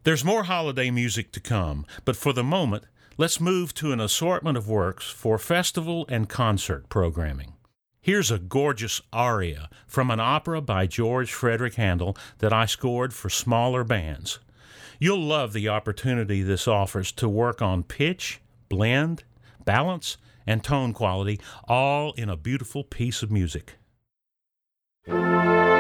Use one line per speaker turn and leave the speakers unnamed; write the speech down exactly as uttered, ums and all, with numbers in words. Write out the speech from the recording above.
There's more holiday music to come, but for the moment, let's move to an assortment of works for festival and concert programming. Here's a gorgeous aria from an opera by George Frederick Handel that I scored for smaller bands. You'll love the opportunity this offers to work on pitch, blend, balance, and tone quality, all in a beautiful piece of music.